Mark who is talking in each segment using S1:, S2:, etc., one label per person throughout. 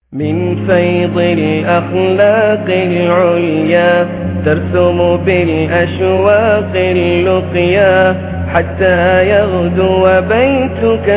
S1: من فيض الأخلاق العليا ترسم بالأشواق اللقيا حتى يغدو بيتك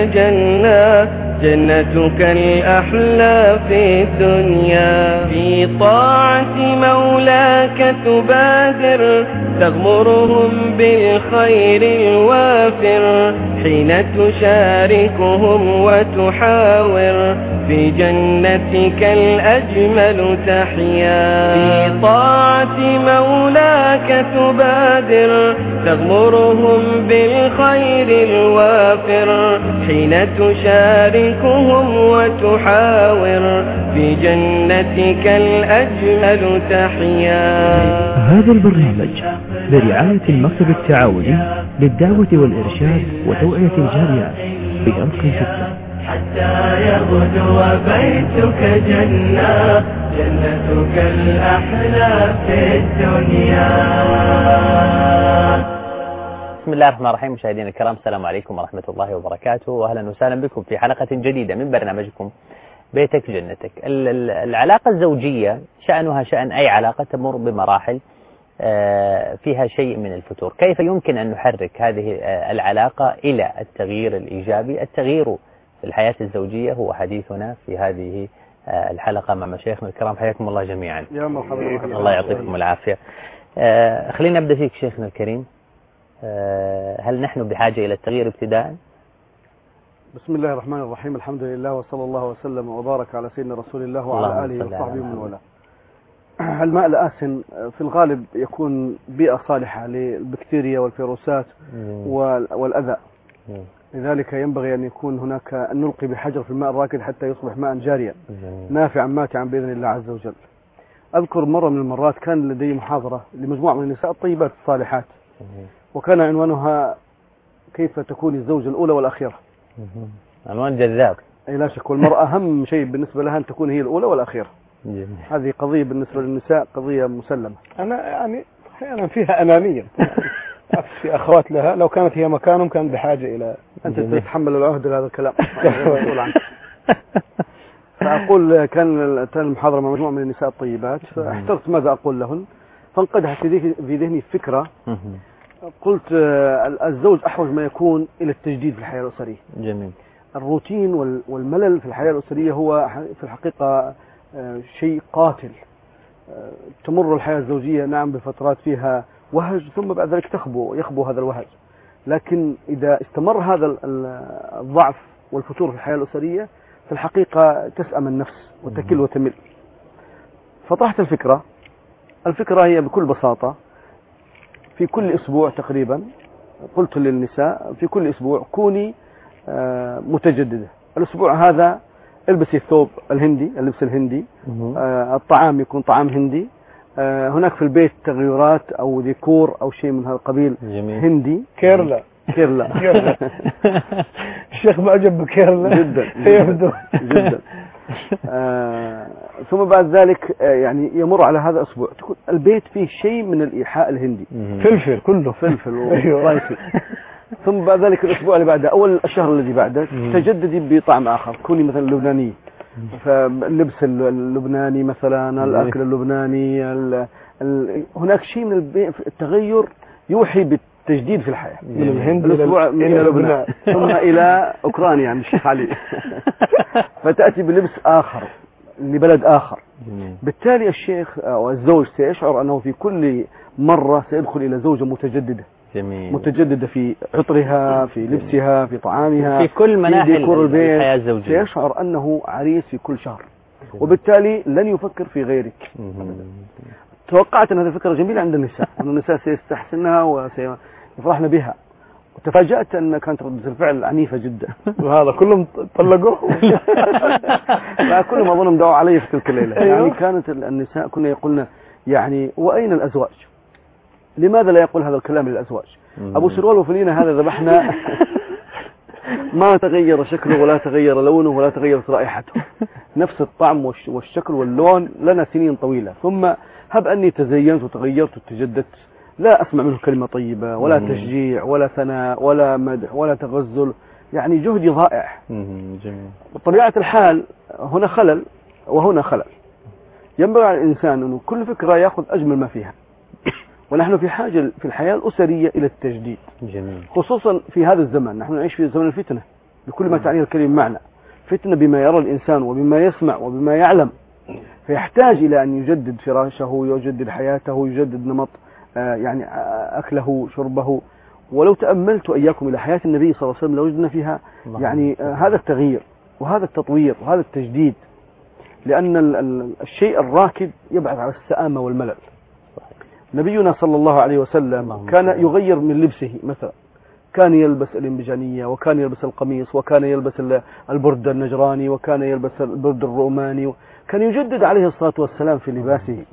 S1: جنتك الأحلى في الدنيا. في طاعة مولاك تبادر تغمرهم بالخير الوافر حين تشاركهم وتحاور في جنتك الأجمل تحيا. في طاعة مولاك تبادر تغمرهم بالخير الوافر حين تشاركهم وتحاور في جنتك الأجمل تحيا.
S2: هذا البرنامج برعاية المكتب التعاوني للدعوة والإرشاد وتوعية الجاليات بأرق جدة.
S1: حتى يغدو بيتك جنتك الأحلى في الدنيا.
S3: بسم الله الرحمن الرحيم. مشاهدينا الكرام، السلام عليكم ورحمة الله وبركاته، وأهلا وسهلا بكم في حلقة جديدة من برنامجكم بيتك جنتك. العلاقة الزوجية شأنها شأن أي علاقة تمر بمراحل فيها شيء من الفتور. كيف يمكن أن نحرك هذه العلاقة إلى التغيير الإيجابي؟ التغيير في الحياة الزوجية هو حديثنا في هذه الحلقة مع مشايخنا الكرام. حياكم الله جميعا.
S4: يا مرحبا.
S3: الله يعطيكم العافية. خلينا نبدأ فيك شيخنا الكريم. هل نحن بحاجة إلى التغيير ابتداء؟
S4: بسم الله الرحمن الرحيم. الحمد لله وصلى الله وسلم وبارك على سيدنا رسول الله وعلى آله وصحبه ومن والاه. الماء الآسن في الغالب يكون بيئة صالحة للبكتيريا والفيروسات والأذى، لذلك ينبغي أن يكون هناك أن نلقي بحجر في الماء الراكد حتى يصبح ماء جاريا نافعا ماتعا بإذن الله عز وجل. أذكر مرة من المرات كان لدي محاضرة لمجموعة من النساء الطيبات الصالحات، وكان عنوانها كيف تكون الزوجة الأولى والأخيرة.
S3: عنوان جذاب.
S4: أي لا شك، والمرأة أهم شيء بالنسبة لها أن تكون هي الأولى والأخيرة. هذه قضية بالنسبة للنساء قضية مسلمة.
S5: أنا يعني أحيانا فيها أنانية في أخوات لها، لو كانت هي مكانهم كان بحاجة إلى
S4: أنت تتحمل العهد لهذا الكلام. فأقول كان المحاضرة مع مجموعة من النساء الطيبات، فاحترت ماذا أقول لهن، فانقدحت في ذهني فكرة. قلت الزوج أحوج ما يكون إلى التجديد في الحياة الأسرية.
S3: جميل.
S4: الروتين والملل في الحياة الأسرية هو في الحقيقة شيء قاتل. تمر الحياة الزوجية نعم بفترات فيها وهج، ثم بعد ذلك يخبو هذا الوهج، لكن إذا استمر هذا الضعف والفتور في الحياة الأسرية في الحقيقة تسأم النفس وتكل وتمل. فطرحت الفكرة هي بكل بساطة في كل أسبوع تقريبا قلت للنساء في كل أسبوع كوني متجددة. الأسبوع هذا البسي الثوب الهندي، اللبس الهندي، الطعام يكون طعام هندي، هناك في البيت تغيرات أو ديكور أو شيء من هذا القبيل.
S3: جميل.
S4: هندي.
S5: كيرلا. الشيخ معجب بكيرلا
S4: جدا جدا. ثم بعد ذلك يعني يمر على هذا الأسبوع تكون البيت فيه شيء من الإيحاء الهندي،
S5: فلفل، كله
S4: فلفل وسبايسي. ثم بعد ذلك الأسبوع اللي بعده أول الشهر الذي بعده تجددي بطعم آخر، كوني مثلا لبناني، فاللبس اللبناني مثلا، الأكل اللبناني، هناك شيء من التغير يوحي بالتجديد في الحياة.
S5: من الهند
S4: إلى لبنان ثم إلى أوكرانيا عند الشيخ علي. فتأتي بلبس آخر لبلد آخر. بالتالي الشيخ أو الزوج سيشعر أنه في كل مرة سيدخل إلى زوجة متجددة.
S3: جميل.
S4: متجددة في عطرها، في لبسها، في طعامها،
S3: في كل مناحي الحياة الزوجية.
S4: سيشعر أنه عريس في كل شهر، وبالتالي لن يفكر في غيرك. توقعت أن هذه الفكرة جميلة عند النساء، أن النساء سيستحسنها وسيفرحن بها، وتفاجأت أن كانت ردة الفعل عنيفة جدا.
S5: وهذا كلهم طلقوه.
S4: لا، كلهم أظنهم دعوا علي في تلك الليلة. يعني كانت النساء كنا يقولن يعني وأين الأزواج؟ لماذا لا يقول هذا الكلام للأزواج؟ أبو سروال وفلينا هذا ذبحنا ما تغير شكله ولا تغير لونه ولا تغيرت رائحته، نفس الطعم والشكل واللون لنا سنين طويلة، ثم هب أني تزينت وتغيرت وتجددت لا أسمع منه كلمة طيبة ولا تشجيع ولا ثناء ولا مدح ولا تغزل، يعني جهدي ضائع.
S3: جميل.
S4: بطبيعة الحال هنا خلل وهنا خلل. ينبغي على الإنسان أنه كل فكرة يأخذ أجمل ما فيها، ونحن في حاجة في الحياة الأسرية إلى التجديد.
S3: جميل.
S4: خصوصا في هذا الزمن، نحن نعيش في زمن الفتنة بكل ما تعنيه الكلمة معنى، فتنة بما يرى الإنسان وبما يسمع وبما يعلم، فيحتاج إلى أن يجدد فراشه، يجدد حياته، يجدد نمط يعني أكله شربه. ولو تأملت إياكم إلى حياة النبي صلى الله عليه وسلم لوجدنا فيها يعني هذا التغيير وهذا التطوير وهذا التجديد، لأن الشيء الراكد يبعث على السآمة والملل. نبينا صلى الله عليه وسلم كان يغير من لبسه، مثلا كان يلبس الإنبجانية، وكان يلبس القميص، وكان يلبس البرد النجراني، وكان يلبس البرد الروماني، كان يجدد عليه الصلاة والسلام في لباسه.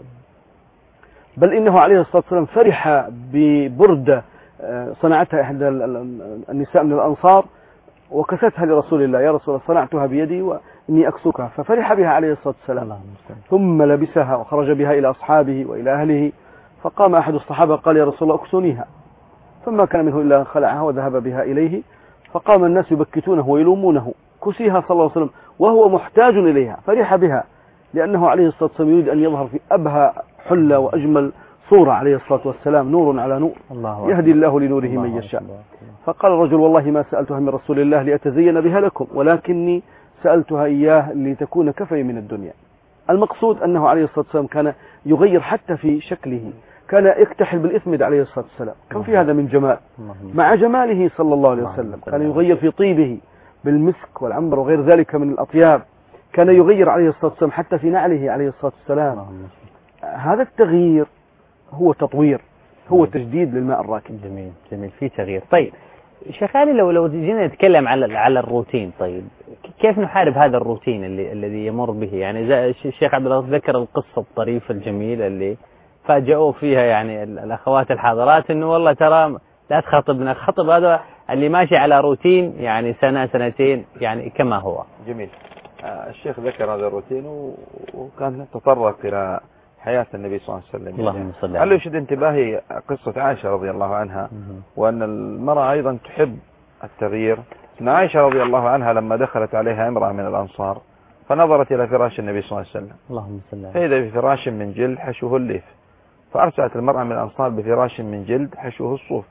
S4: بل إنه عليه الصلاة والسلام فرح ببردة صنعتها إحدى النساء من الأنصار وكستها لرسول الله: يا رسول الله صنعتها بيدي وإني أكسوكها. ففرح بها عليه الصلاة والسلام، ثم لبسها وخرج بها إلى أصحابه وإلى أهله. فقام أحد الصحابة قال: يا رسول الله أكسونيها. فما كان منه إلا أن خلعها وذهب بها إليه. فقام الناس يبكتونه ويلومونه: كسيها صلى الله عليه وسلم وهو محتاج إليها. فرح بها لأنه عليه الصلاة والسلام يريد أن يظهر في أبهى حلة وأجمل صورة عليه الصلاة والسلام، نور على نور، يهدي الله لنوره من يشاء. فقال الرجل: والله ما سألتها من رسول الله لأتزين بها لكم، ولكني سألتها إياه لتكون كفي من الدنيا. المقصود أنه عليه الصلاة والسلام كان يغير حتى في شكله، كان يكتحل بالإثمد عليه الصلاة والسلام، كان في هذا من جمال. مع جماله صلى الله عليه وسلم كان يغير في طيبه بالمسك والعنبر وغير ذلك من الأطياب، كان يغير عليه الصلاة والسلام حتى في نعله عليه الصلاة والسلام. هذا التغيير هو تطوير، هو تجديد للماء الراكد.
S3: جميل جميل، في تغيير. طيب شيخ علي، لو جينا نتكلم على الروتين، طيب كيف نحارب هذا الروتين الذي يمر به؟ يعني زي الشيخ عبد الله ذكر القصة الطريفة الجميلة اللي فاجأوا فيها يعني الأخوات الحاضرات إنه والله ترى لا تخاطبنا، خطب هذا اللي ماشي على روتين يعني سنة سنتين يعني كما هو.
S6: جميل. الشيخ ذكر هذا الروتين وكان تطرق إلى حياة النبي صلى الله عليه وسلم.
S3: اللهم صل عليه.
S6: هل يشد انتباهي قصة عائشة رضي الله عنها، وأن المرأة أيضا تحب التغيير. أن عائشة رضي الله عنها لما دخلت عليها امرأة من الأنصار فنظرت إلى فراش النبي صلى الله عليه وسلم،
S3: اللهم صل عليه،
S6: فإذا بفراش من جلد حشوه الليف، فأرسلت المرأة من الأنصار بفراش من جلد حشوه الصوف.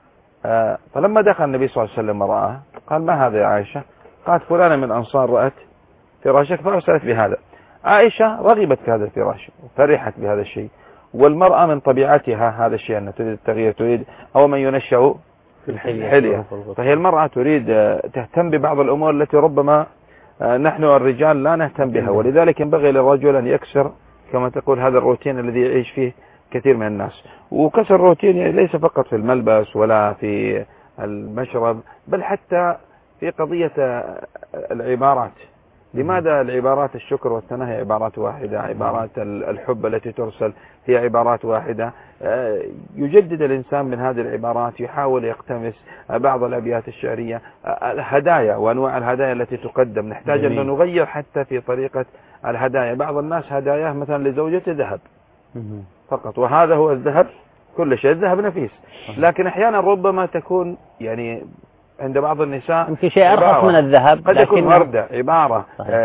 S6: فلما دخل النبي صلى الله عليه وسلم ورآها قال: ما هذا يا عائشة؟ قالت: فلانة من الأنصار رأت فراشك فأرسلت بهذا. عائشة رغبت في هذا الفراش وفرحت بهذا الشيء، والمرأة من طبيعتها هذا الشيء أن تريد التغيير، تريد أو من ينشأ في الحلية، فهي المرأة تريد تهتم ببعض الأمور التي ربما نحن الرجال لا نهتم بها. ولذلك ينبغي للرجل أن يكسر كما تقول هذا الروتين الذي يعيش فيه كثير من الناس. وكسر الروتين ليس فقط في الملبس ولا في المشرب، بل حتى في قضية العبارات. لماذا العبارات الشكر والثناء هي عبارات واحدة؟ عبارات الحب التي ترسل هي عبارات واحدة. يجدد الإنسان من هذه العبارات، يحاول يقتمس بعض الأبيات الشعرية، الهدايا وأنواع الهدايا التي تقدم. نحتاج أن نغير حتى في طريقة الهدايا. بعض الناس هداياه مثلا لزوجته ذهب فقط، وهذا هو الذهب، كل شيء الذهب نفيس، لكن أحيانا ربما تكون يعني عند بعض النساء
S3: يمكن شيء أرخص من الذهب،
S6: قد يكون وردة، عبارة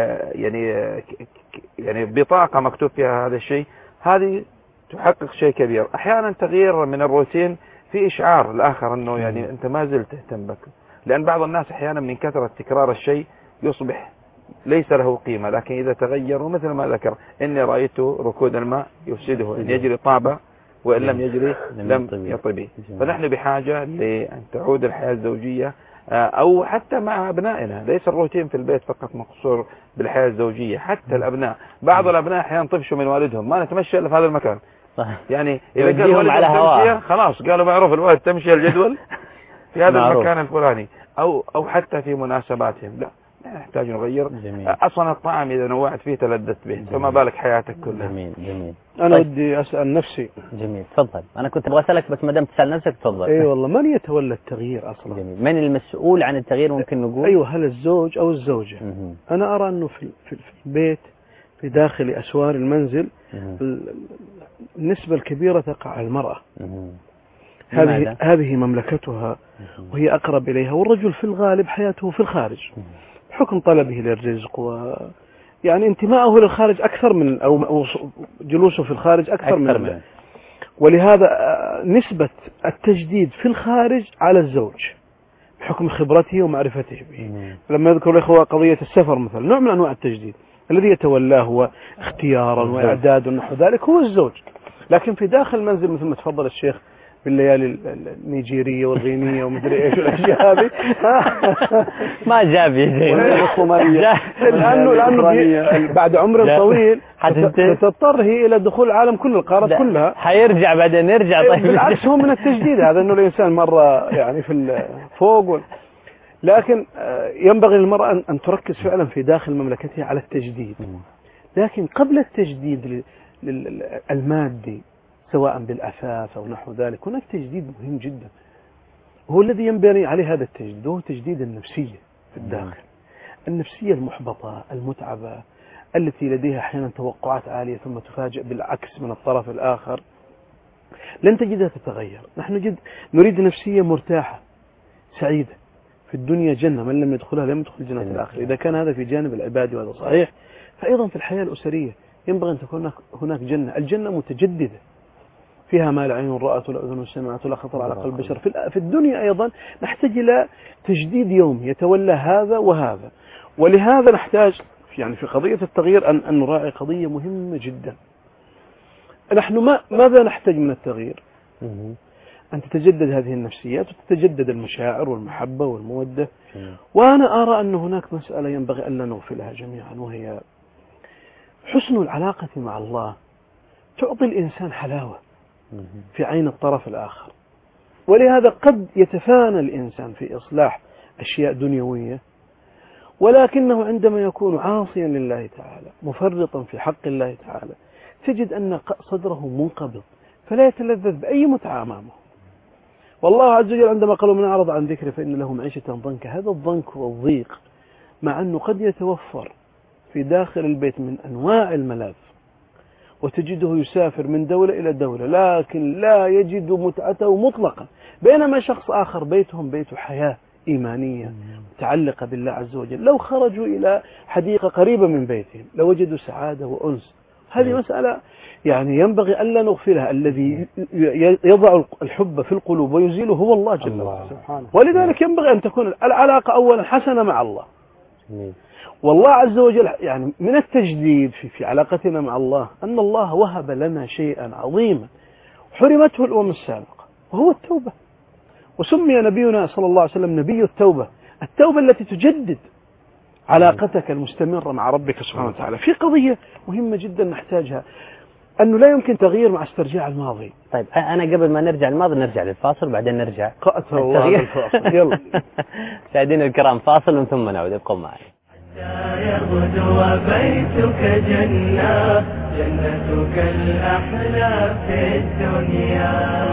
S6: يعني بطاقة مكتوب فيها هذا الشيء، هذه تحقق شيء كبير. أحيانا تغيير من الروتين في إشعار الآخر أنه يعني أنت ما زلت تهتم بك، لأن بعض الناس أحيانا من كثرة تكرار الشيء يصبح ليس له قيمة. لكن إذا تغير، ومثل ما ذكر: إني رأيت ركود الماء يفسده، إن يجري طابة وإن لم يجري لم يطبي. فنحن بحاجة لأن تعود الحياة الزوجية، أو حتى مع أبنائنا. ليس الروتين في البيت فقط مقصور بالحياة الزوجية، حتى الأبناء. بعض الأبناء أحيانا طفشوا من والدهم: ما نتمشى إلا في هذا المكان. يعني إذا قال والدهم على هواء خلاص قالوا معروف الوالد تمشي الجدول في هذا المكان الفلاني، أو حتى في مناسباتهم. لا، نحتاج نغير. أصلا الطعام إذا نوعت فيه تلذت به، فما بالك حياتك كلها.
S3: جميل جميل.
S5: أنا ودي أسأل نفسي.
S3: جميل، تفضل. أنا كنت أبغى أسألك بس ما دام تسأل نفسك تفضل.
S5: أي والله، من يتولى التغيير أصلا؟
S3: جميل. من المسؤول عن التغيير ممكن نقول؟
S5: أيوة، هل الزوج أو الزوجة؟ أنا أرى أنه في البيت، في داخل أسوار المنزل، النسبة الكبيرة تقع على المرأة. هذه مملكتها وهي أقرب إليها، والرجل في الغالب حياته في الخارج، حكم طلبه للرزق يعني انتمائه للخارج أكثر من أو جلوسه في الخارج أكثر من. ولهذا نسبة التجديد في الخارج على الزوج بحكم خبرته ومعرفته به. لما يذكر الإخوة قضية السفر مثلا، نوع من أنواع التجديد الذي يتولاه واختيارا وإعداد ونحو ذلك هو الزوج. لكن في داخل المنزل مثل ما تفضل الشيخ بالليالي النيجيرية والغينية ومدري ايش الاشياء هذه
S3: ما جاب
S5: لانه بعد عمر طويل تضطر هي الى دخول العالم كله، القارات كلها
S3: حيرجع بعدين يرجع. طيب
S5: بالعكس هو من التجديد هذا، انه الانسان مره يعني في فوق لكن ينبغي للمرأة ان تركز فعلا في داخل مملكتها على التجديد. لكن قبل التجديد المادي سواء بالأثاث أو نحو ذلك هناك تجديد مهم جدا، وهو الذي ينبني عليه هذا التجديد، وهو تجديد النفسية في الداخل. النفسية المحبطة المتعبة التي لديها أحيانا توقعات عالية ثم تفاجئ بالعكس من الطرف الآخر، لن تجدها تتغير. نحن نريد نفسية مرتاحة سعيدة في الدنيا جنة، من لم يدخلها لم يدخل جنة الآخرة. إذا كان هذا في جانب العباد وهذا صحيح، فأيضا في الحياة الأسرية ينبغي أن تكون هناك جنة. الجنة متجددة فيها ما لا عين رأت ولا أذن سمعت ولا خطر على قلب بشر. في الدنيا أيضا نحتاج إلى تجديد يومي يتولى هذا وهذا. ولهذا نحتاج يعني في قضية التغيير أن نراعي قضية مهمة جدا. نحن ماذا نحتاج من التغيير؟ أن تتجدد هذه النفسيات وتتجدد المشاعر والمحبة والمودة. وأنا أرى أن هناك مسألة ينبغي أن لا نغفلها جميعا، وهي حسن العلاقة مع الله. تعطي الإنسان حلاوة في عين الطرف الآخر، ولهذا قد يتفانى الإنسان في إصلاح أشياء دنيوية، ولكنه عندما يكون عاصيا لله تعالى مفرطا في حق الله تعالى تجد أن صدره منقبض فلا يتلذذ بأي متعة أمامه. والله عز وجل عندما قالوا من أعرض عن ذكري فإن له معيشة ضنكا، هذا الضنك والضيق مع أنه قد يتوفر في داخل البيت من أنواع الملاذ، وتجده يسافر من دولة إلى دولة لكن لا يجد متعته مطلقا، بينما شخص آخر بيتهم بيت حياة إيمانية متعلقة بالله عز وجل. لو خرجوا إلى حديقة قريبة من بيتهم لوجدوا سعادة وأنس. هذه مسألة يعني ينبغي ألا نغفلها. الذي يضع الحب في القلوب ويزيله هو الله جل وعلا. ولذلك ينبغي أن تكون العلاقة أولا حسنة مع الله. والله عز وجل يعني من التجديد في علاقتنا مع الله أن الله وهب لنا شيئا عظيما حرمته الأمم السابقة، وهو التوبة. وسمي نبينا صلى الله عليه وسلم نبي التوبة، التوبة التي تجدد علاقتك المستمرة مع ربك سبحانه وتعالى. في قضية مهمة جدا نحتاجها، أنه لا يمكن تغيير مع استرجاع الماضي.
S3: طيب أنا قبل ما نرجع الماضي نرجع للفاصل بعدين نرجع
S5: قأت الله الفاصل. يلا
S3: مشاهدينا الكرام فاصل ومن ثم نعود، ابقوا معي.
S1: يغدو بيتك جنة، جنتك الأحلى في الدنيا.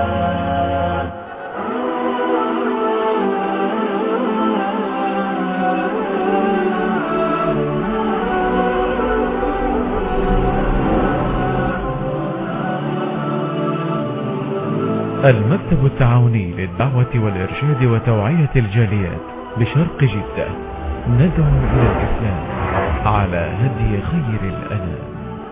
S7: المكتب التعاوني للدعوة والإرشاد وتوعية الجاليات بشرق جدة، ندعو إلى الإسلام على هدي خير الأنام.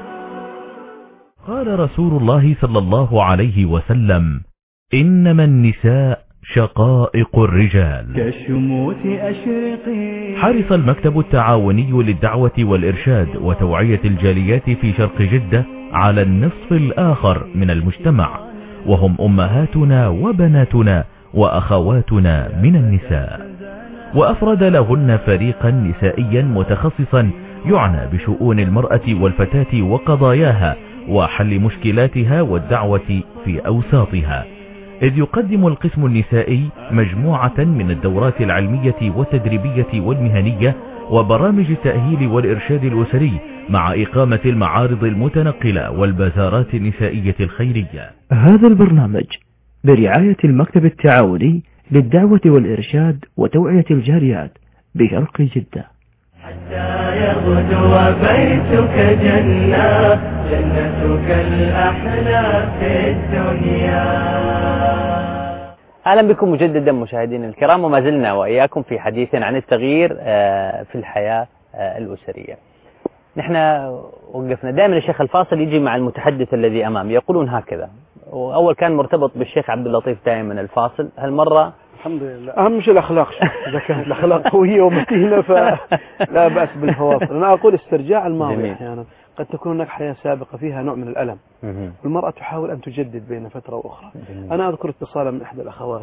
S7: قال رسول الله صلى الله عليه وسلم: إنما النساء شقائق الرجال
S1: كالشموس أشرقي.
S7: حرص المكتب التعاوني للدعوة والإرشاد وتوعية الجاليات في شرق جدة على النصف الآخر من المجتمع، وهم أمهاتنا وبناتنا وأخواتنا من النساء، وأفرد لهن فريقا نسائيا متخصصا يعنى بشؤون المرأة والفتاة وقضاياها وحل مشكلاتها والدعوة في أوساطها، إذ يقدم القسم النسائي مجموعة من الدورات العلمية والتدريبية والمهنية وبرامج التأهيل والإرشاد الأسري، مع إقامة المعارض المتنقلة والبازارات النسائية الخيرية.
S2: هذا البرنامج برعاية المكتب التعاوني للدعوة والإرشاد وتوعية الجاليات بشرق جدة.
S1: حتى يغدو بيتك جنة، جنتك الأحلى في الدنيا.
S3: أهلا بكم مجددا مشاهدينا الكرام، وما زلنا وإياكم في حديث عن التغيير في الحياة الأسرية. نحن وقفنا دائما الشيخ الفاصل يجي مع المتحدث الذي أمامي يقولون هكذا، وأول كان مرتبط بالشيخ عبد اللطيف دائما الفاصل، هالمرة
S5: الحمد لله أهم شيء الأخلاق. إذا كانت الأخلاق قوية ومتينة فلا بأس بالفواصل. أنا أقول استرجاع الماضي أحيانا قد تكون هناك حياة سابقة فيها نوع من الألم، والمرأة تحاول أن تجدد بين فترة وأخرى. أنا أذكر اتصالا من إحدى الأخوات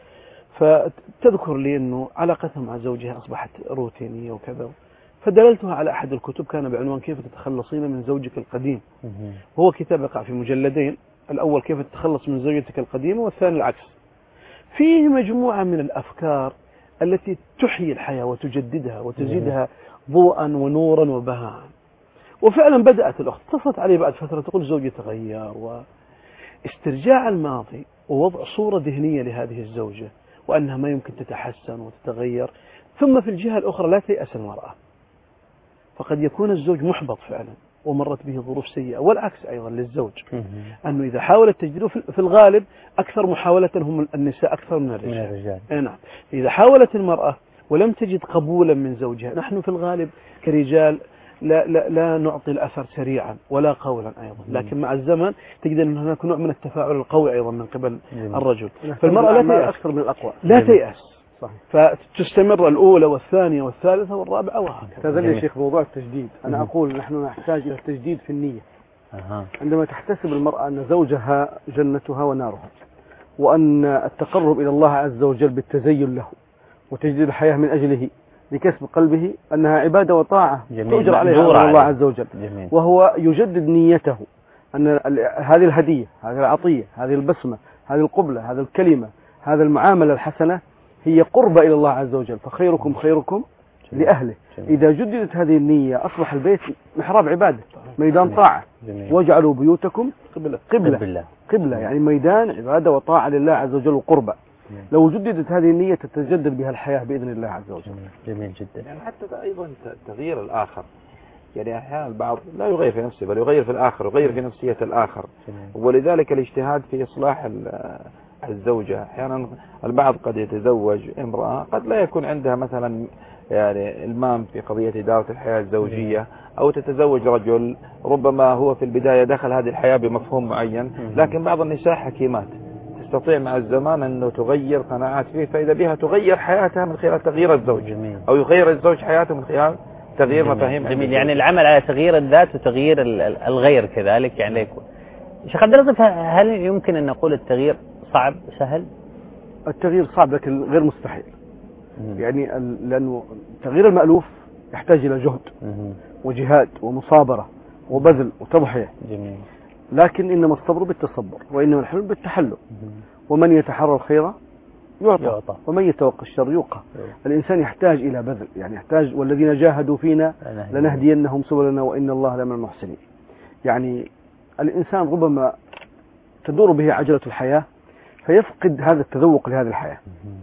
S5: فتذكر لي أنه علاقتها مع زوجها أصبحت روتينية وكذا، فدللتها على أحد الكتب كان بعنوان كيف تتخلصين من زوجك القديم، وهو كتاب يقع في مجلدين، الأول كيف تتخلص من زوجتك القديمة والثاني العكس. فيه مجموعة من الأفكار التي تحيي الحياة وتجددها وتزيدها ضوءا ونورا وبهاء. وفعلا بدأت الأخت اتصلت علي بعد فترة تقول زوجي تغير، واسترجاع الماضي ووضع صورة ذهنية لهذه الزوجة وأنها ما يمكن تتحسن وتتغير. ثم في الجهة الأخرى لا تيأس المرأة، فقد يكون الزوج محبط فعلا ومرت به ظروف سيئة، والعكس أيضا للزوج، أنه إذا حاول التجديد في الغالب أكثر محاولة هم النساء أكثر من الرجال. نعم. إذا حاولت المرأة ولم تجد قبولا من زوجها، نحن في الغالب كرجال لا نعطي الأثر سريعا ولا قولا أيضا، لكن مع الزمن تجد أن هناك نوع من التفاعل القوي أيضا من قبل الرجل. فالمرأة لا تيأس أكثر من الأقوى، لا تيأس، فتستمر الأولى والثانية والثالثة والرابعة وهكذا.
S4: تذل يا شيخ موضوع التجديد، أنا أقول نحن نحتاج إلى التجديد في النية. عندما تحتسب المرأة أن زوجها جنتها ونارها، وأن التقرب إلى الله عز وجل بالتزين له وتجديد الحياة من أجله لكسب قلبه أنها عبادة وطاعة تؤجر عليها الله عز وجل، وهو يجدد نيته أن هذه الهدية، هذه العطية، هذه البسمة، هذه القبلة، هذه الكلمة، هذا المعاملة الحسنة هي قربة إلى الله عز وجل، فخيركم خيركم لأهله. إذا جددت هذه النية أصبح البيت محراب عبادة، ميدان طاعة. واجعلوا بيوتكم قبلة يعني ميدان عبادة وطاعة لله عز وجل وقربة. لو جددت هذه النية تتجدد بها الحياة بإذن الله عز وجل.
S3: جميل جدا.
S6: يعني حتى أيضا تغيير الآخر، يعني أحيانا البعض لا يغير في نفسه بل يغير في الآخر، يغير في نفسية الآخر. ولذلك الاجتهاد في إصلاح الزوجة. أحيانا البعض قد يتزوج امرأة قد لا يكون عندها مثلا يعني المام في قضية إدارة الحياة الزوجية، أو تتزوج رجل ربما هو في البداية دخل هذه الحياة بمفهوم معين، لكن بعض النساء حكيمات تستطيع مع الزمان أنه تغير قناعات فيه، فإذا بها تغير حياتها من خلال تغيير الزوج، أو يغير الزوج حياته من خلال تغيير مفاهيم.
S3: جميل. يعني العمل على تغيير الذات وتغيير الغير كذلك يعني يكون. شيخ عبد اللطيف، هل يمكن أن نقول التغيير صعب سهل؟
S4: التغيير صعب لكن غير مستحيل. يعني لأنه تغيير المألوف يحتاج إلى جهد وجهاد ومصابرة وبذل وتضحية.
S3: جميل.
S4: لكن إنما الصبر بالتصبر، وإنما الحلم بالتحلم. ومن يتحرى الخير يعطى، ومن يتوقى الشر يوقى. الإنسان يحتاج إلى بذل، يعني يحتاج والذين جاهدوا فينا لنهدينهم سبلنا وإن الله لمن المحسنين. يعني الإنسان ربما تدور به عجلة الحياة فيفقد هذا التذوق لهذه الحياة.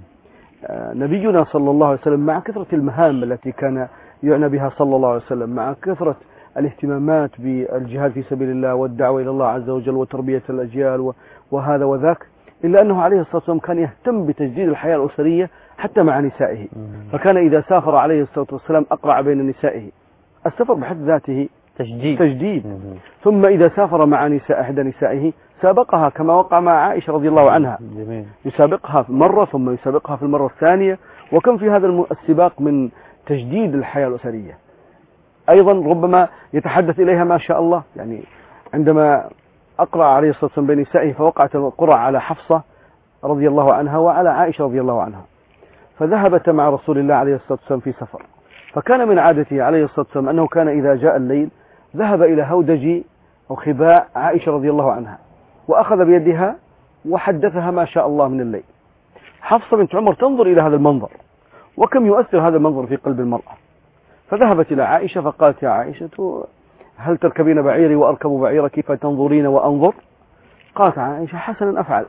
S4: نبينا صلى الله عليه وسلم مع كثرة المهام التي كان يعنى بها صلى الله عليه وسلم، مع كثرة الاهتمامات بالجهاد في سبيل الله والدعوة إلى الله عز وجل وتربية الأجيال وهذا وذاك، إلا أنه عليه الصلاة والسلام كان يهتم بتجديد الحياة الأسرية حتى مع نسائه. فكان إذا سافر عليه الصلاة والسلام أقرع بين نسائه. السفر بحد ذاته تجديد. ثم إذا سافر مع إحدى نسائه سابقها كما وقع مع عائشة رضي الله عنها. يسابقها في مرة ثم يسابقها في المرة الثانية، وكم في هذا السباق من تجديد الحياة الأسرية. أيضا ربما يتحدث إليها ما شاء الله، يعني عندما أقرأ عليه الصلاة والسلام بين نسائه فوقعت القرعة على حفصة رضي الله عنها وعلى عائشة رضي الله عنها، فذهبت مع رسول الله عليه الصلاة والسلام في سفر. فكان من عادته عليه الصلاة والسلام أنه كان إذا جاء الليل ذهب إلى هودج أو خباء عائشة رضي الله عنها وأخذ بيدها وحدثها ما شاء الله من الليل. حفصة بنت عمر تنظر إلى هذا المنظر وكم يؤثر هذا المنظر في قلب المرأة، فذهبت إلى عائشة فقالت: يا عائشة هل تركبين بعيري وأركب بعيرك فتنظرين وأنظر؟ قالت عائشة: حسنا أفعل.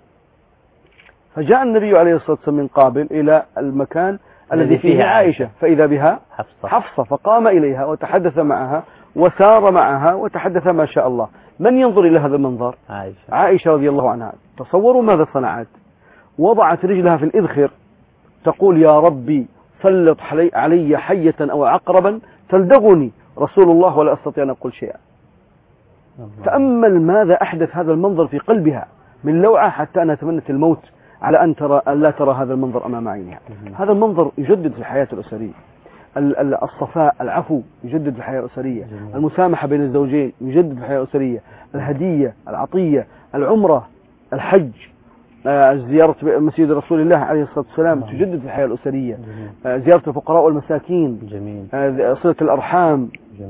S4: فجاء النبي عليه الصلاة والسلام من قابل إلى المكان الذي فيه عائشة فإذا بها حفصة، فقام إليها وتحدث معها وسار معها وتحدث ما شاء الله. من ينظر إلى هذا المنظر؟ عائشة رضي الله عنها. تصوروا ماذا صنعت. وضعت رجلها في الإذخر تقول: يا ربي سلط علي حية أو عقربا تلدغني رسول الله ولا أستطيع أن أقول شيئا. تأمل ماذا أحدث هذا المنظر في قلبها من لوعة حتى أنا تمنت الموت على أن لا ترى هذا المنظر أمام عينها. هذا المنظر يجدد في الحياة الأسرية. الصفاء، العفو يجدد في الحياة الأسرية. المسامحة بين الزوجين يجدد في الحياة الأسرية. الهدية، العطية، العمرة، الحج، زيارة مسجد رسول الله عليه الصلاة والسلام تجدد في الحياة الأسرية. زيارة الفقراء والمساكين، صلة الأرحام،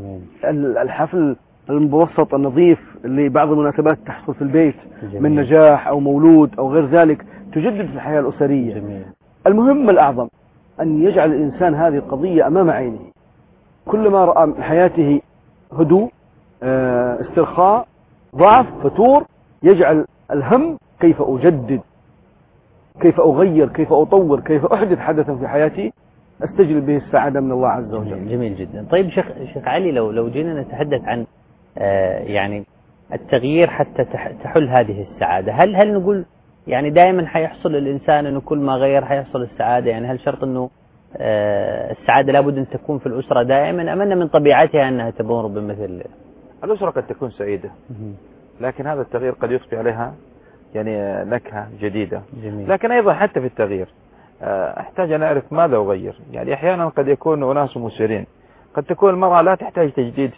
S4: الحفل المبسط النظيف اللي بعض المناسبات تحصل في البيت من نجاح أو مولود أو غير ذلك تجدد في الحياة الأسرية. المهم الأعظم أن يجعل الإنسان هذه القضية أمام عينه، كلما رأى من حياته هدوء، استرخاء، ضعف، فتور، يجعل الهم كيف أجدد، كيف أغير، كيف أطور، كيف أحدث حدثا في حياتي أستجلب به السعادة من الله عز وجل.
S3: جميل جدا. طيب شيخ علي، لو جينا نتحدث عن يعني التغيير حتى تحل هذه السعادة، هل نقول يعني دائما حيحصل الإنسان أنه كل ما غير حيحصل السعادة؟ يعني هل شرط أنه السعادة لابد أن تكون في الأسرة دائما، أم أن من طبيعتها أنها تمر بمثل؟
S6: الأسرة قد تكون سعيدة، لكن هذا التغيير قد يضفي عليها يعني نكهة جديدة.
S3: جميل.
S6: لكن أيضا حتى في التغيير أحتاج أن أعرف ماذا أغير. يعني أحيانا قد يكون أناس مسرين، قد تكون المرأة لا تحتاج تجديد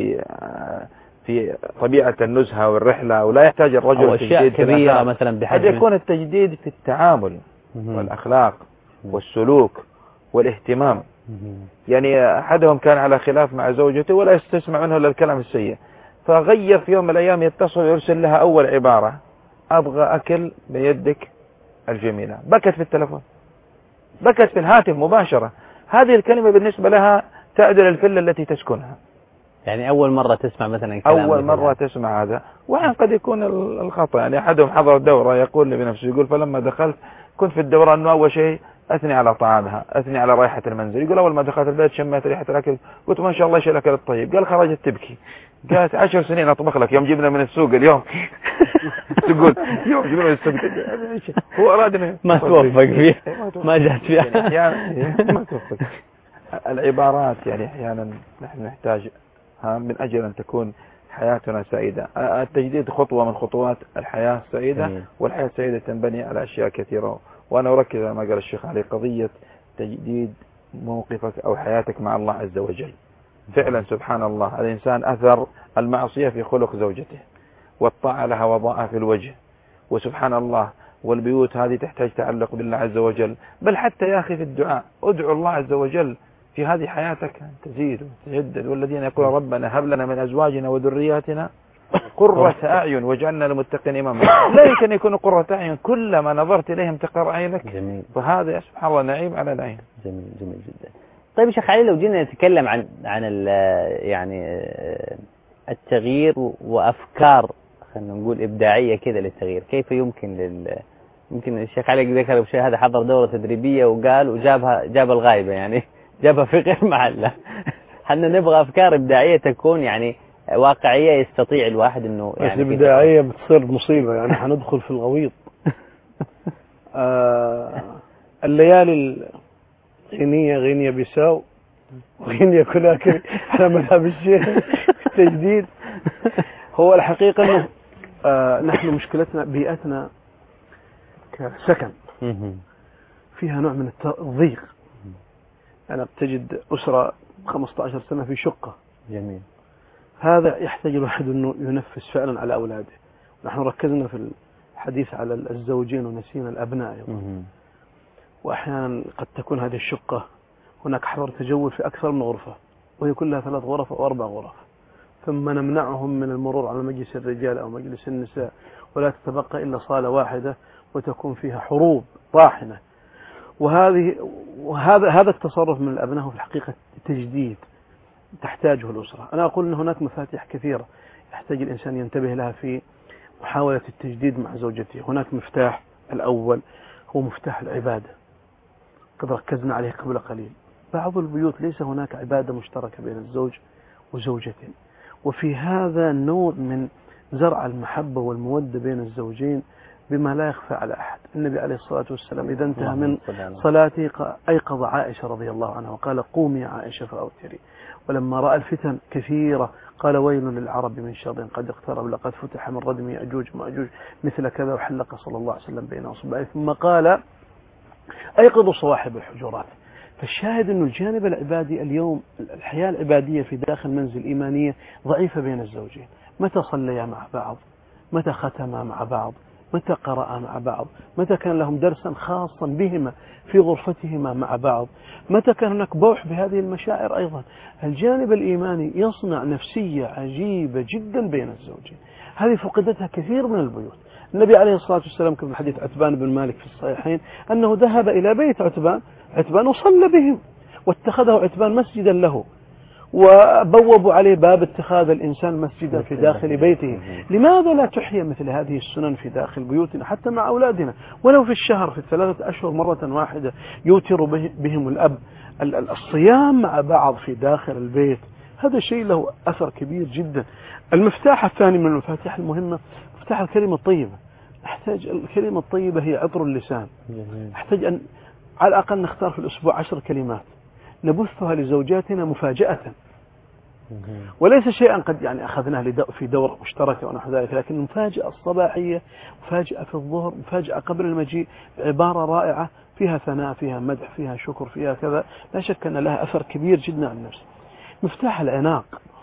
S6: في طبيعة النزهة والرحلة، ولا يحتاج الرجل
S3: تجديد كبيرة مثلا بحجم.
S6: قد يكون التجديد في التعامل والأخلاق والسلوك والاهتمام. يعني أحدهم كان على خلاف مع زوجته ولا يستسمع منه إلا الكلام السيء، فغير في يوم من الأيام، يتصل ويرسل لها أول عبارة: أبغى أكل بيدك الجميلة. بكت في التلفون، بكت في الهاتف مباشرة. هذه الكلمة بالنسبة لها تعدل الفلة التي تسكنها.
S3: يعني أول مرة تسمع مثلا كلام،
S6: أول مرة تسمع هذا. وعن قد يكون الخطأ. يعني أحدهم حضر دورة يقول لي بنفسه، يقول فلما دخلت كنت في الدورة أنه أول شيء أثني على طعامها، أثني على رائحة المنزل. يقول أول ما دخلت البيت شميت ريحة الأكل، قلت ما شاء الله ايش الأكل الطيب. قال خرجت تبكي، قالت 10 سنين أطبخ لك، يوم جبنا من السوق اليوم تقول يوم جبنا من السوق. هو أراد أنه
S3: ما توفق فيه، ما جات فيها.
S6: يعني ما توفق. العبارات يعني أحيانا نحن نحتاج من أجل أن تكون حياتنا سعيدة. التجديد خطوة من خطوات الحياة السعيدة. والحياة السعيدة تنبني على أشياء كثيرة. وأنا أركز على ما قال الشيخ علي، قضية تجديد موقفك أو حياتك مع الله عز وجل. فعلا سبحان الله، الإنسان أثر المعصية في خلق زوجته، والطاعة لها وضعها في الوجه، وسبحان الله. والبيوت هذه تحتاج تعلق بالله عز وجل. بل حتى يا أخي في الدعاء ادعو الله عز وجل في هذه حياتك تزيد وتجدد. والذين يقولون ربنا هب لنا من أزواجنا وذرياتنا قرة أعين واجعلنا للمتقين إماما. لا يمكن يكون قرة أعين كلما نظرت إليهم تقر عينك.
S3: جميل.
S6: فهذا سبحان الله نعيم على العين.
S3: جميل جدا. طيب شيخ علي، لو جينا نتكلم عن يعني التغيير وأفكار خلينا نقول إبداعية كذا للتغيير، كيف يمكن الشيخ علي ذكر بشيء هذا، حضر دورة تدريبية وقال جاب الغايبة، يعني جابها في غير محلها. احنا نبغى أفكار إبداعية تكون يعني واقعية، يستطيع الواحد إنه يعني
S5: الإبداعية بتصير مصيبة، يعني حندخل في الغويط. الليالي غينيا بيساو وغينيا كوناكري على مذهب الشيخ التجديد. هو الحقيقة أنه نحن مشكلتنا بيئتنا كسكن فيها نوع من الضيق. أنا بتجد أسرة 15 سنة في شقة.
S3: جميل.
S5: هذا يحتاج الواحد أنه ينفس فعلا على أولاده. نحن ركزنا في الحديث على الزوجين ونسينا الأبناء. وأحيانا قد تكون هذه الشقة هناك حظر تجول في أكثر من غرفة، وهي كلها 3 غرف أو 4 غرف، ثم نمنعهم من المرور على مجلس الرجال أو مجلس النساء، ولا تتبقى إلا صالة واحدة وتكون فيها حروب طاحنة. هذا التصرف من الأبناء هو في الحقيقة تجديد تحتاجه الأسرة. أنا أقول أن هناك مفاتيح كثيرة يحتاج الإنسان ينتبه لها في محاولة التجديد مع زوجته. هناك مفتاح الأول هو مفتاح العبادة، قد ركزنا عليه قبل قليل. بعض البيوت ليس هناك عبادة مشتركة بين الزوج وزوجته، وفي هذا نوع من زرع المحبة والمودة بين الزوجين بما لا يخفى على أحد. النبي عليه الصلاة والسلام إذا انتهى من صلاته أيقظ عائشة رضي الله عنها وقال قومي يا عائشة فأوتري. ولما رأى الفتن كثيرة قال ويل للعرب من شر قد اقترب لقد فتح من ردم يأجوج ومأجوج مثل كذا، وحلق صلى الله عليه وسلم بين أصبعيه ثم قال أيقظوا صواحب الحجرات. فالشاهد أن الجانب العبادي اليوم الحياة العبادية في داخل منزل إيمانية ضعيفة بين الزوجين. متى صليا مع بعض، متى ختما مع بعض، متى قرأ مع بعض، متى كان لهم درسا خاصا بهما في غرفتهما مع بعض، متى كان هناك بوح بهذه المشاعر. أيضا الجانب الإيماني يصنع نفسية عجيبة جدا بين الزوجين، هذه فقدتها كثير من البيوت. النبي عليه الصلاة والسلام كما في حديث عتبان بن مالك في الصحيحين أنه ذهب إلى بيت عتبان وصلى بهم، واتخذه عتبان مسجدا له، وبوبوا عليه باب اتخاذ الإنسان مسجدا في داخل بيته. لماذا لا تحيى مثل هذه السنن في داخل بيوتنا حتى مع أولادنا، ولو في الشهر في 3 أشهر مرة واحدة يوتر بهم الأب الصيام مع بعض في داخل البيت. هذا شيء له أثر كبير جدا. المفتاح الثاني من المفاتيح المهمة مفتاح الكلمة الطيبة. نحتاج الكلمة الطيبة هي عطر اللسان. نحتاج أن على الأقل نختار في الأسبوع 10 كلمات نبثها لزوجاتنا مفاجأة، وليس شيئا قد يعني أخذناه في دورة مشتركة ونحو ذلك، لكن المفاجأة الصباحية، مفاجأة في الظهر، مفاجأة قبل المجيء، عبارة رائعة فيها ثناء، فيها مدح، فيها شكر، فيها كذا، لا شك أن لها أثر كبير جدا على النفس. مفتاح العناق،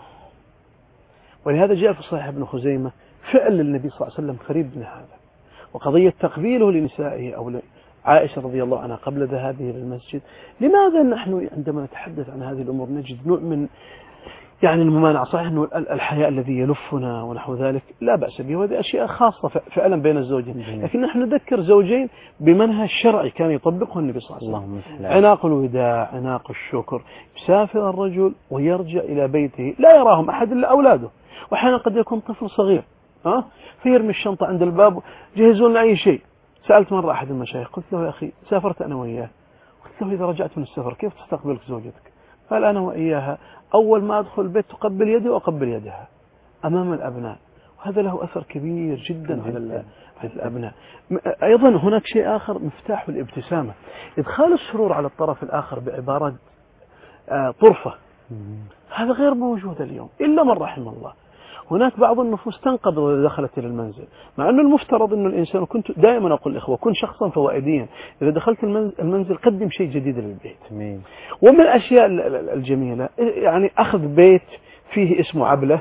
S5: ولهذا جاء في صحيح ابن خزيمة فعل النبي صلى الله عليه وسلم قريب من هذا، وقضية تقبيله لنسائه أو عائشة رضي الله عنها قبل ذهابه للمسجد. لماذا نحن عندما نتحدث عن هذه الأمور نجد نوع من يعني الممانعة؟ صحيح أنه الحياء الذي يلفنا ونحو ذلك لا بأس به، وهذه أشياء خاصة فعلا بين الزوجين، لكن نحن نذكر زوجين بمنهج شرعي كان يطبقه النبي صلى الله عليه وسلم. عناق الوداع، عناق الشكر. يسافر الرجل ويرجع إلى بيته لا يراهم أحد إلا أولاده، وأحيانا قد يكون طفل صغير فيرمي الشنطة عند الباب جهزوا لنا أي شيء. سألت مرة أحد المشايخ قلت له يا أخي سافرت أنا وإياه، قلت له إذا رجعت من السفر كيف تستقبلك زوجتك؟ قال أنا وإياها أول ما أدخل البيت تقبل يدي وأقبل يدها أمام الأبناء، وهذا له أثر كبير جدا على الأبناء. أيضا هناك شيء آخر مفتاح الابتسامة، إدخال السرور على الطرف الآخر بعبارة طرفة، هذا غير موجود اليوم إلا من رحم الله. هناك بعض النفوس تنقبض إذا دخلت إلى المنزل، مع أنه المفترض أن الإنسان، كنت دائما أقول الإخوة كن شخصا فوائديا، إذا دخلت المنزل قدم شيء جديد للبيت. ومن الأشياء الجميلة يعني أخذ بيت فيه اسم عبلة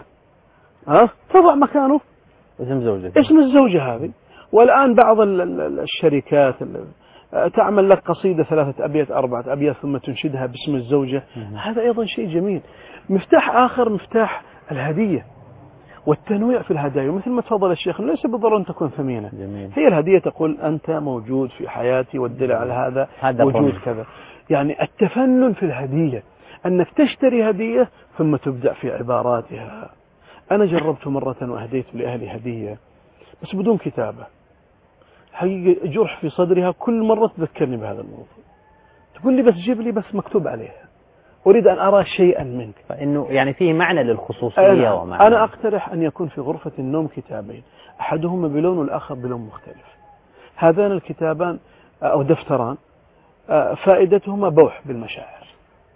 S5: تضع مكانه اسم الزوجة هذه. والآن بعض الشركات تعمل لك قصيدة 3 أبيات 4 أبيات ثم تنشدها باسم الزوجة، هذا أيضا شيء جميل. مفتاح آخر مفتاح الهدية والتنويع في الهدايا، مثل ما تفضل الشيخ ليس بالضرورة أن تكون ثمينة، هي الهدية تقول أنت موجود في حياتي والدل على هذا وجود كذا. يعني التفنن في الهدية، أنك تشتري هدية ثم تبدع في عباراتها. أنا جربت مرة وأهديت لأهلي هدية بس بدون كتابة، حقيقة جرح في صدرها كل مرة تذكرني بهذا الموضوع، تقول لي بس جيب لي بس مكتوب عليها، أريد أن أرى شيئا منك،
S3: فإنه يعني فيه معنى للخصوصية. ومعنى
S5: أنا أقترح أن يكون في غرفة النوم كتابين، أحدهما بلون والآخر بلون مختلف. هذان الكتابان أو دفتران فائدتهما بوح بالمشاعر،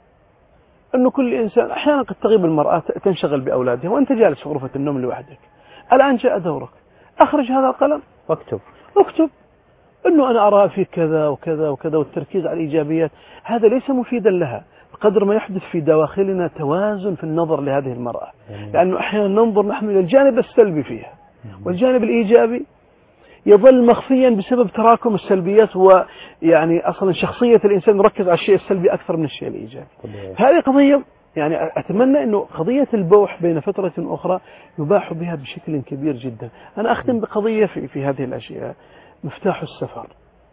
S5: أنه كل إنسان أحيانا قد تغيب المرأة تنشغل بأولادها وأنت جالس في غرفة النوم لوحدك، الآن جاء دورك، أخرج هذا القلم واكتب أنه أنا أرى فيك كذا وكذا وكذا، والتركيز على الإيجابيات. هذا ليس مفيدا لها بقدر ما يحدث في دواخلنا توازن في النظر لهذه المرأة، لأنه أحيانا ننظر نحن إلى الجانب السلبي فيها، والجانب الإيجابي يظل مخفيا بسبب تراكم السلبيات، ويعني أصلا شخصية الإنسان ركز على الشيء السلبي أكثر من الشيء الإيجابي. هذه قضية يعني أتمنى أنه قضية البوح بين فترة أخرى يباح بها بشكل كبير جدا. أنا أختم بقضية في هذه الأشياء، مفتاح السفر،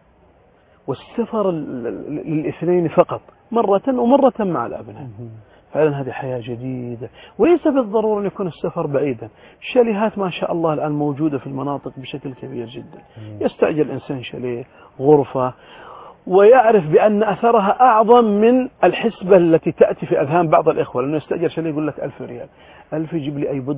S5: والسفر للاثنين فقط مرة ومرة مع الأبناء. فعلا هذه حياة جديدة، وليس بالضرورة أن يكون السفر بعيدا. الشاليهات ما شاء الله الآن موجودة في المناطق بشكل كبير جدا، يستأجر الإنسان شاليه غرفة ويعرف بأن أثرها أعظم من الحسبة التي تأتي في أذهان بعض الإخوة، لأنه يستأجر شيء يقول لك 1000 ريال، 1000 يجيب لي أيبود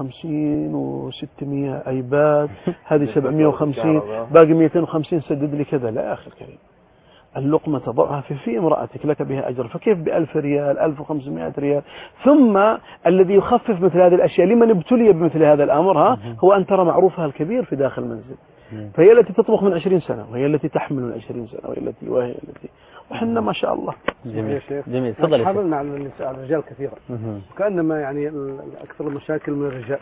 S5: 150 و600 أيباد، هذه 750، باقي 250 سدد لي كذا. لا يا أخي الكريم، اللقمة تضعها في امرأتك لك بها أجر، فكيف ب1000 ريال 1500 ريال؟ ثم الذي يخفف مثل هذه الأشياء لمن ابتلي بمثل هذا الأمر هو أن ترى معروفها الكبير في داخل المنزل، فهي التي تطبخ من 20 سنة، وهي التي تحمل من 20 سنة، وهي التي وحنا ما شاء الله.
S3: جميل جميل. تفضل.
S4: حملنا على الرجال كثيرا، كأنما يعني أكثر المشاكل من الرجال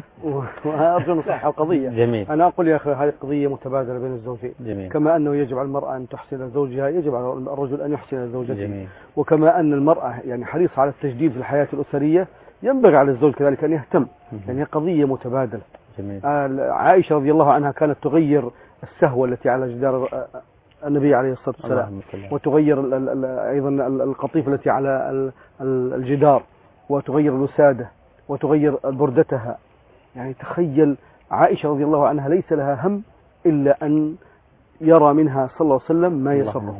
S4: وأرجو نصحح القضية.
S3: جميل.
S4: أنا أقول يا أخي هذه قضية متبادلة بين الزوجين.
S3: جميل.
S4: كما أنه يجب على المرأة أن تحسن زوجها، يجب على الرجل أن يحسن زوجته.
S3: جميل.
S4: وكما أن المرأة يعني حريصة على التجديد في الحياة الأسرية، ينبغي على الزوج كذلك أن يهتم. يعني قضية متبادلة.
S3: جميل.
S4: عائشة رضي الله عنها كانت تغير السهوة التي على جدار النبي عليه الصلاة والسلام، وتغير أيضا القطيف التي على الجدار، وتغير الوسادة، وتغير بردتها. يعني تخيل عائشة رضي الله عنها ليس لها هم إلا أن يرى منها صلى الله عليه وسلم ما يسره.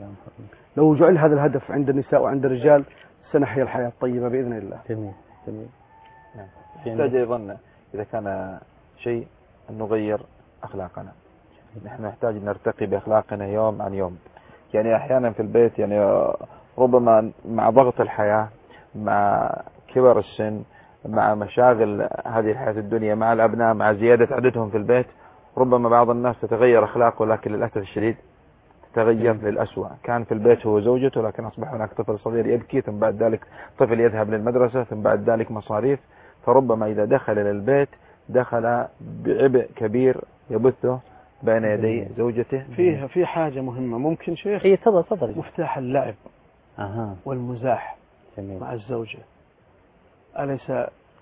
S4: لو جعل هذا الهدف عند النساء وعند الرجال سنحيا الحياة الطيبة بإذن الله.
S3: جميل جميل.
S6: نحتاج أيضا إذا كان شيء أن نغير أخلاقنا. نحن نحتاج نرتقي بأخلاقنا يوم عن يوم. يعني أحيانا في البيت يعني ربما مع ضغط الحياة، مع كبر السن، مع مشاغل هذه الحياة الدنيا، مع الأبناء، مع زيادة عددهم في البيت، ربما بعض الناس تتغير أخلاقه، لكن للأسف الشديد تتغير للأسوأ. كان في البيت هو زوجته، لكن أصبح هناك طفل صغير يبكي، ثم بعد ذلك طفل يذهب للمدرسة، ثم بعد ذلك مصاريف. فربما إذا دخل للبيت دخل بعبء كبير يبثه بين يدي زوجته.
S5: في حاجة مهمة ممكن شيخ؟
S3: هي تفضل.
S5: مفتاح اللعب والمزاح مع الزوجة. أليس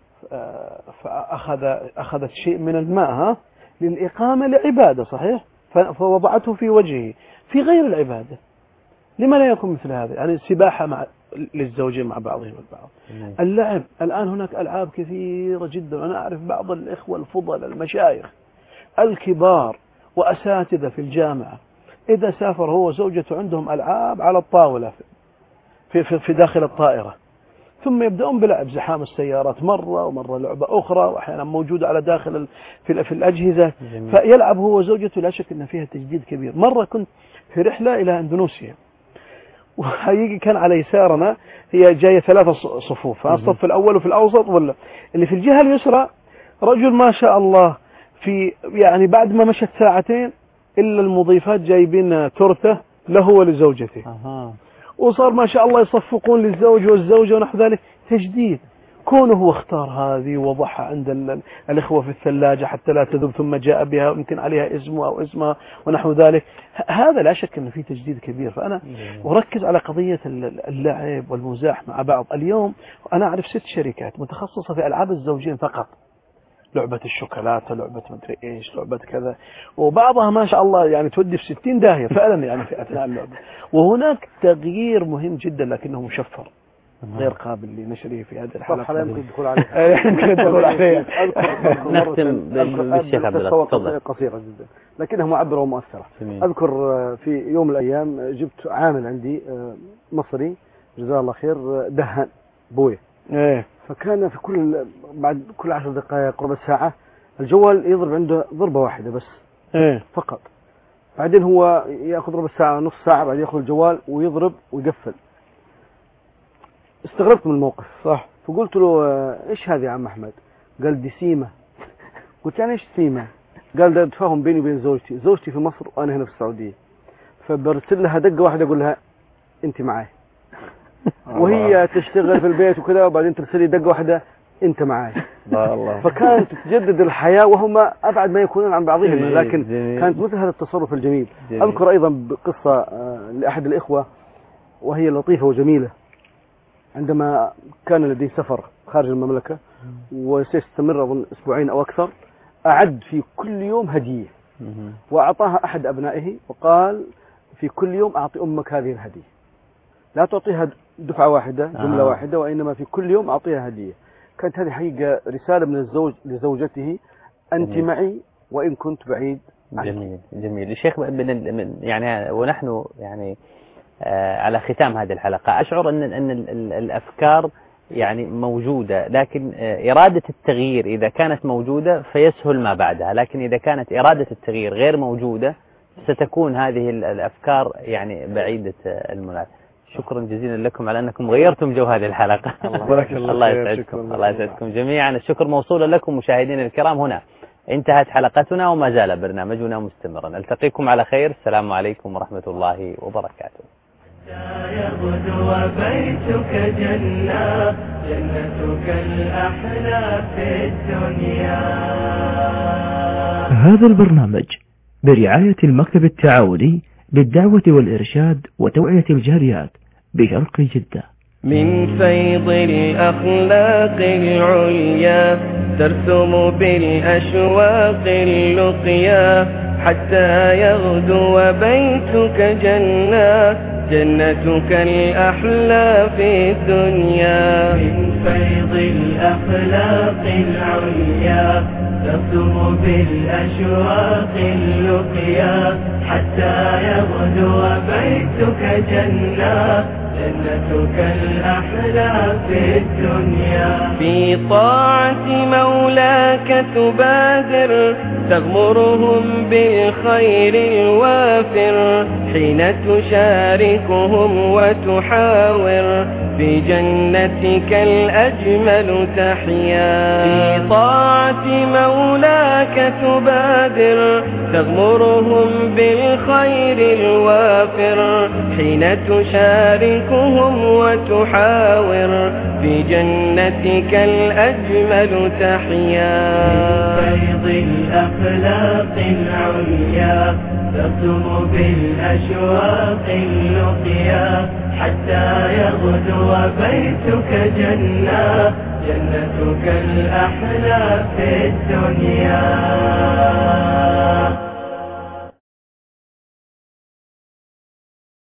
S5: أخذت شيء من الماء للإقامة لعبادة، صحيح؟ فوضعته في وجهه في غير العبادة. لما لا يكون مثل هذا؟ يعني السباحة للزوجين مع بعضهم البعض. اللعب، الآن هناك ألعاب كثيرة جدا. أنا أعرف بعض الإخوة الفضل المشايخ الكبار وأساتذة في الجامعة، إذا سافر هو وزوجته عندهم ألعاب على الطاولة في داخل الطائرة، ثم يبدأون بلعب زحام السيارات مرة، ومرة لعبة أخرى، وأحيانا موجودة على داخل في الأجهزة. فيلعب هو وزوجته، لا شك أن فيها تجديد كبير. مرة كنت في رحلة إلى أندونيسيا، وحقيقي كان على يسارنا هي جاية 3 صفوف، الصف الأول وفي الأوسط، ولا اللي في الجهة اليسرى رجل ما شاء الله، في يعني بعد ما مشت 2 ساعة إلا المضيفات جايبين تورته له ولزوجته. وصار ما شاء الله يصفقون للزوج والزوجة ونحو ذلك. تجديد كونه هو اختار هذه وضعها عند الإخوة في الثلاجة حتى لا تذوب، ثم جاء بها يمكن عليها اسمه أو اسمها ونحو ذلك. هذا لا شك أنه فيه تجديد كبير. فأنا أركز على قضية اللعب والمزاح مع بعض. اليوم أنا أعرف 6 شركات متخصصة في ألعاب الزوجين فقط، لعبة الشوكولاتة، لعبة مدري إيش، لعبة كذا، وبعضها ما شاء الله يعني تودي في 60 داهية فعلا يعني في أثناء اللعبة. وهناك تغيير مهم جدا لكنه مشفر غير قابل لنشره في هذه الحلقة.
S4: يمكن الدخول عليها.
S5: يمكن الدخول عليها.
S3: نختم بالشيخ عبد الله. تفضل.
S4: قصيرة جدا لكنها معبرة ومؤثرة. أذكر في يوم من الأيام جبت عامل عندي مصري جزاه الله خير، دهان بويه. فكان في بعد كل 10 دقائق ربع ساعة الجوال يضرب عنده ضربة واحدة بس فقط. بعدين هو يأخذ ربع ساعة نص ساعة، بعدين يأخذ الجوال ويضرب ويقفل. استغربت من الموقف. صح. فقلت له إيش هذا يا عم أحمد؟ قال دي سيمة. قلت يعني إيش سيمة؟ قال ده تفاهم بيني وبين زوجتي في مصر وأنا هنا في السعودية، فبرسل لها دقة واحدة أقول لها أنت معي، وهي تشتغل في البيت وكذا، وبعدين ترسلي دقة واحدة أنت معي.
S6: الله.
S4: فكانت تتجدد الحياة وهما أبعد ما يكونون عن بعضهم، لكن كانت مثل هذا التصرف الجميل. أذكر أيضا بقصة لأحد الإخوة وهي لطيفة وجميلة. عندما كان لديه سفر خارج المملكة وسيستمر أظن 2 أسبوع أو أكثر، أعد في كل يوم هدية وأعطاها أحد أبنائه وقال في كل يوم أعطي أمك هذه الهدية، لا تعطيها دفعة واحدة جملة واحدة، وإنما في كل يوم أعطيها هدية. كانت هذه حقيقة رسالة من الزوج لزوجته، أنت معي وإن كنت بعيد عنك.
S3: جميل جميل. الشيخ يعني ونحن يعني على ختام هذه الحلقة أشعر أن الأفكار يعني موجودة، لكن إرادة التغيير إذا كانت موجودة فيسهل ما بعدها، لكن إذا كانت إرادة التغيير غير موجودة ستكون هذه الأفكار يعني بعيدة المنال. شكرا جزيلا لكم على أنكم غيرتم جو هذه الحلقة. الله يسعدكم. الله يسعدكم جميعا. الشكر موصول لكم مشاهدينا الكرام. هنا انتهت حلقتنا وما زال برنامجنا مستمرا. نلتقيكم على خير. السلام عليكم ورحمة الله وبركاته.
S1: يغدو بيتك جنة، جنتك الأحلى في الدنيا.
S2: هذا البرنامج برعاية المكتب التعاوني للدعوة والإرشاد وتوعية الجاليات بشرق جدة.
S1: من فيض الأخلاق العليا ترسم بالأشواق اللقيا، حتى يغدو بيتك جنة، جنتك الأحلى في الدنيا. من فيض الأخلاق العليا ترسم بالأشواق اللقيا، حتى يغدو بيتك جنة، جنتك الأحلى في الدنيا. في طاعة مولاك تبادر، تغمرهم بالخير الوافر، حين تشاركهم وتحاور، في جنتك الأجمل تحيا. في طاعة مولاك تبادر، تغمرهم بالخير الوافر، حين تشاركهم وتحاور، في جنتك الأجمل تحيا. فيض الأخلاق العليا ترسم بالأشواق اللقيا، حتى يغدو بيتك جنة، جنتك الأحلى في الدنيا.